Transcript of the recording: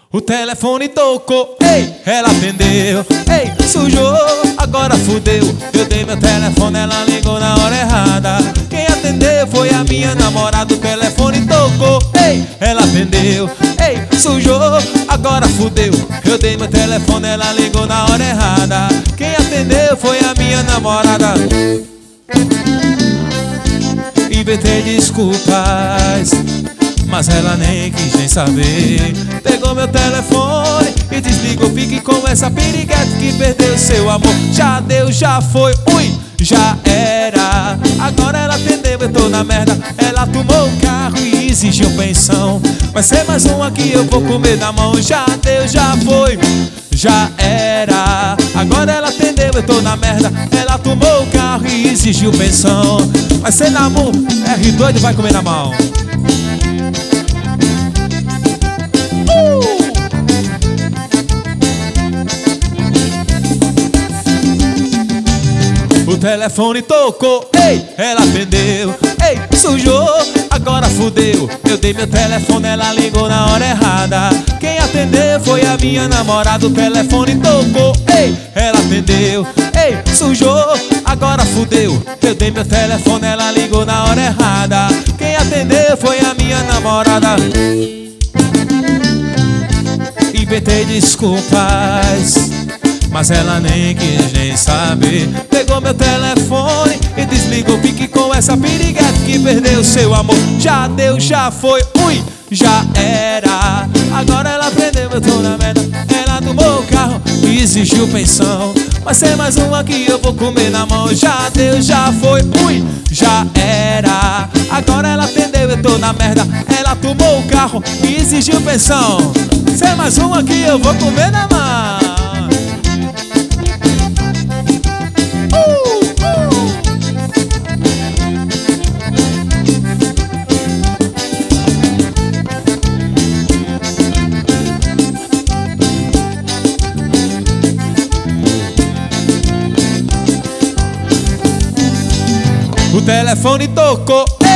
O telefone tocou, ei, ela atendeu, ei, sujou, agora fudeu. Eu dei meu telefone, ela ligou na hora errada. Quem atendeu foi a minha namorada. O telefone tocou, ei, ela atendeu, ei, sujou, agora fudeu. Eu dei meu telefone, ela ligou na hora errada. Quem atendeu foi a minha namorada. Inventei desculpas, mas ela nem quis nem saber. Pegou meu telefone e desligou. Fique com essa piriguete que perdeu seu amor. Já deu, já foi, ui, já era. Agora ela atendeu, eu tô na merda. Ela tomou o carro e exigiu pensão. Vai ser mais um aqui, eu vou comer na mão. Já deu, já foi, já era. Agora ela atendeu, eu tô na merda. Ela tomou o carro e exigiu pensão. Vai ser na mão, R2 vai comer na mão. O telefone tocou, ei, ela atendeu, ei, sujou, agora fudeu. Eu dei meu telefone, ela ligou na hora errada. Quem atendeu foi a minha namorada. O telefone tocou, ei, ela atendeu, ei, sujou, agora fudeu. Eu dei meu telefone, ela ligou na hora errada. Quem atendeu foi a minha namorada. Inventei desculpas, mas ela nem quis nem saber. Pegou meu telefone e desligou. Fique com essa piriguete que perdeu seu amor. Já deu, já foi, ui, já era. Agora ela prendeu, eu tô na merda. Ela tomou o carro e exigiu pensão. Vai ser mais um aqui, eu vou comer na mão. Já deu, já foi, ui, já era. Agora ela atendeu, eu tô na merda. Ela tomou o carro e exigiu pensão. Vai ser mais um aqui, eu vou comer na mão. O telefone tocou,